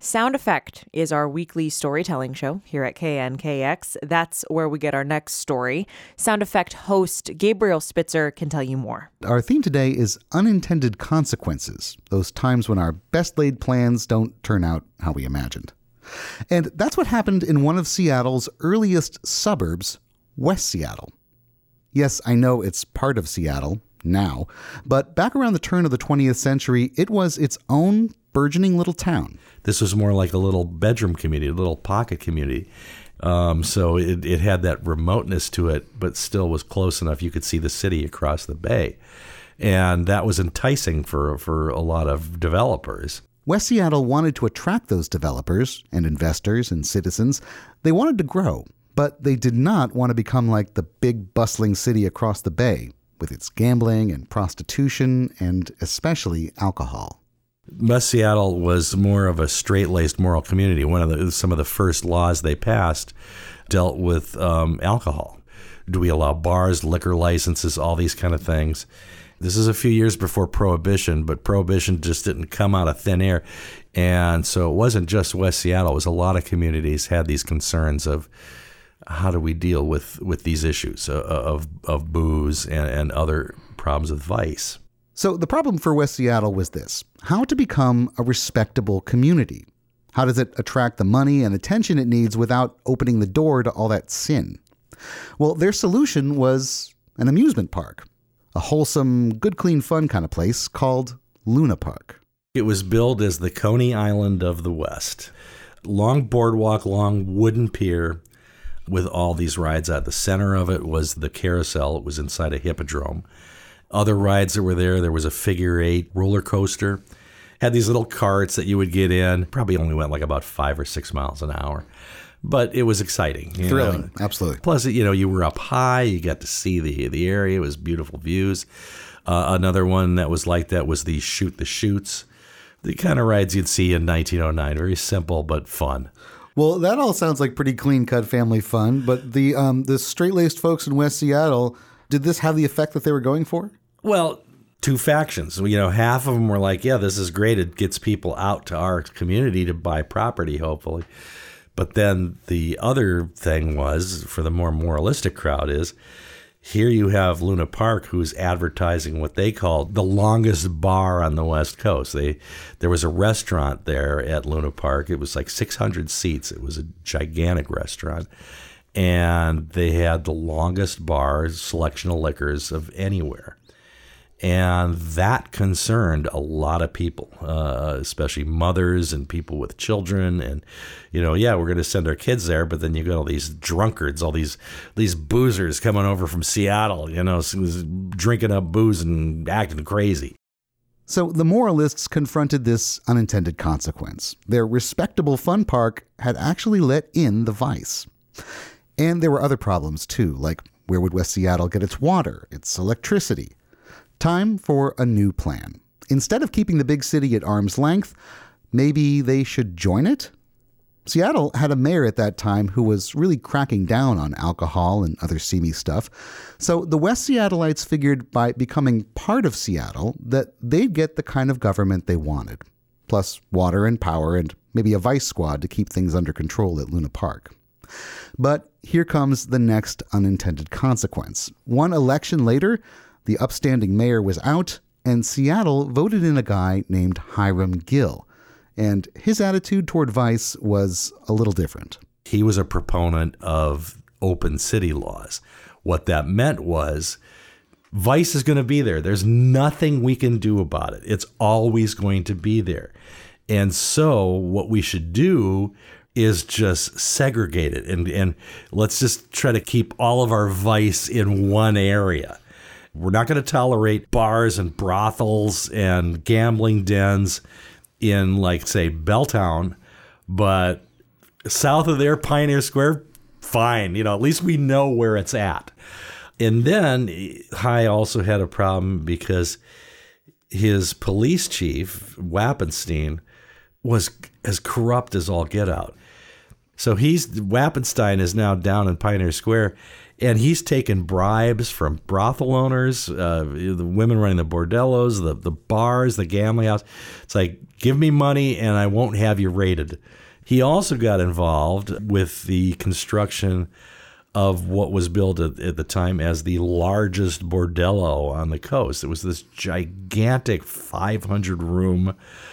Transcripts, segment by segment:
Sound Effect is our weekly storytelling show here at KNKX. That's where we get our next story. Sound Effect host Gabriel Spitzer can tell you more. Our theme today is unintended consequences, those times when our best laid plans don't turn out how we imagined. And that's what happened in one of Seattle's earliest suburbs, West Seattle. Yes, I know it's part of Seattle now, but back around the turn of the 20th century, it was its own burgeoning little town. This was more like a little bedroom community, a little pocket community. So it had that remoteness to it, but still was close enough you could see the city across the bay. And that was enticing for a lot of developers. West Seattle wanted to attract those developers and investors and citizens. They wanted to grow, but they did not want to become like the big bustling city across the bay with its gambling and prostitution and especially alcohol. West Seattle was more of a straight-laced moral community. Some of the first laws they passed dealt with alcohol. Do we allow bars, liquor licenses, all these kind of things? This is a few years before Prohibition, but Prohibition just didn't come out of thin air. And so it wasn't just West Seattle. It was a lot of communities had these concerns of how do we deal with these issues of booze and other problems with vice. So the problem for West Seattle was this: how to become a respectable community. How does it attract the money and attention it needs without opening the door to all that sin? Well, their solution was an amusement park, a wholesome, good, clean, fun kind of place called Luna Park. It was billed as the Coney Island of the West. Long boardwalk, long wooden pier with all these rides. At the center of it was the carousel. It was inside a hippodrome. Other rides that were there was a figure eight roller coaster. Had these little carts that you would get in. Probably only went like about 5 or 6 miles an hour. But it was exciting. Thrilling, absolutely. Plus, you were up high. You got to see the area. It was beautiful views. Another one that was like that was the Shoot the Chutes. The kind of rides you'd see in 1909. Very simple, but fun. Well, that all sounds like pretty clean-cut family fun. But the straight-laced folks in West Seattle, did this have the effect that they were going for? Well, two factions. Half of them were like, yeah, this is great. It gets people out to our community to buy property, hopefully. But then the other thing was, for the more moralistic crowd, is here you have Luna Park, who's advertising what they called the longest bar on the West Coast. There was a restaurant there at Luna Park. It was like 600 seats. It was a gigantic restaurant. And they had the longest bar selection of liquors of anywhere. And that concerned a lot of people, especially mothers and people with children. And, we're going to send our kids there, but then you got all these drunkards, all these boozers coming over from Seattle, drinking up booze and acting crazy. So the moralists confronted this unintended consequence. Their respectable fun park had actually let in the vice. And there were other problems, too, like where would West Seattle get its water, its electricity? Time for a new plan. Instead of keeping the big city at arm's length, maybe they should join it? Seattle had a mayor at that time who was really cracking down on alcohol and other seamy stuff. So the West Seattleites figured by becoming part of Seattle that they'd get the kind of government they wanted. Plus water and power and maybe a vice squad to keep things under control at Luna Park. But here comes the next unintended consequence. One election later, the upstanding mayor was out, and Seattle voted in a guy named Hiram Gill. And his attitude toward vice was a little different. He was a proponent of open city laws. What that meant was vice is going to be there. There's nothing we can do about it. It's always going to be there. And so what we should do is just segregate it. And let's just try to keep all of our vice in one area. We're not going to tolerate bars and brothels and gambling dens in, like, say, Belltown, but south of there, Pioneer Square, fine. At least we know where it's at. And then High also had a problem because his police chief, Wappenstein, was as corrupt as all get out. So Wappenstein is now down in Pioneer Square, and he's taken bribes from brothel owners, the women running the bordellos, the bars, the gambling house. It's like, give me money and I won't have you raided. He also got involved with the construction of what was billed at the time as the largest bordello on the coast. It was this gigantic 500-room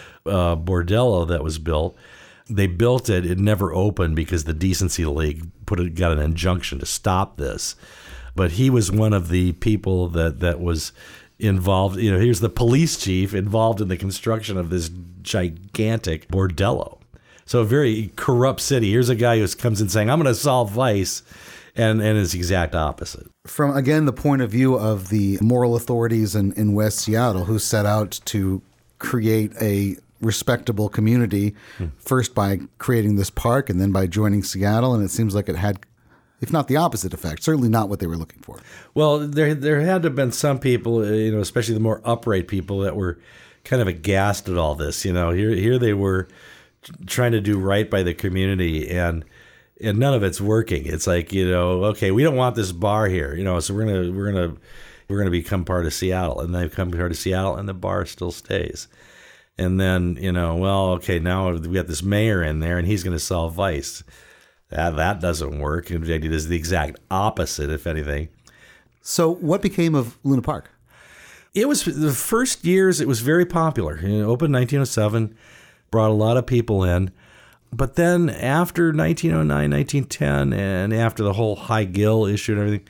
bordello that was built. They built it. It never opened because the Decency League got an injunction to stop this. But he was one of the people that was involved. Here's the police chief involved in the construction of this gigantic bordello. So a very corrupt city. Here's a guy who comes in saying, I'm going to solve vice, and it's the exact opposite. From, again, the point of view of the moral authorities in West Seattle who set out to create a respectable community, first by creating this park and then by joining Seattle, and it seems like it had, if not the opposite effect, certainly not what they were looking for. Well, there had to have been some people, especially the more upright people, that were kind of aghast at all this. Here they were trying to do right by the community, and none of it's working. It's like, okay, we don't want this bar here, so we're gonna become part of Seattle, and they've become part of Seattle, and the bar still stays. And then, okay, now we got this mayor in there and he's going to solve vice. That doesn't work. In fact, it is the exact opposite, if anything. So what became of Luna Park? It was the first years, it was very popular. It opened in 1907, brought a lot of people in. But then after 1909, 1910, and after the whole High Gill issue and everything,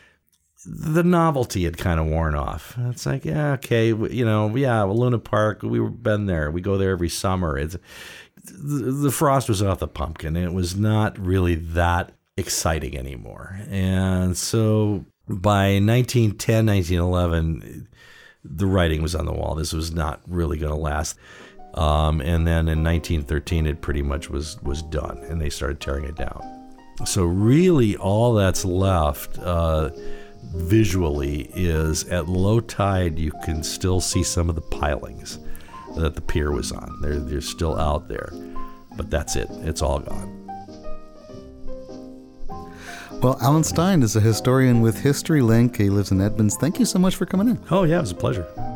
the novelty had kind of worn off. It's like, yeah, okay, Luna Park, we've been there. We go there every summer. The frost was off the pumpkin. It was not really that exciting anymore. And so by 1910, 1911, the writing was on the wall. This was not really going to last. And then in 1913, it pretty much was done, and they started tearing it down. So really all that's left visually is at low tide, you can still see some of the pilings that the pier was on. They're still out there, but that's it. It's all gone. Well, Alan Stein is a historian with HistoryLink. He lives in Edmonds. Thank you so much for coming in. Oh, yeah, it was a pleasure.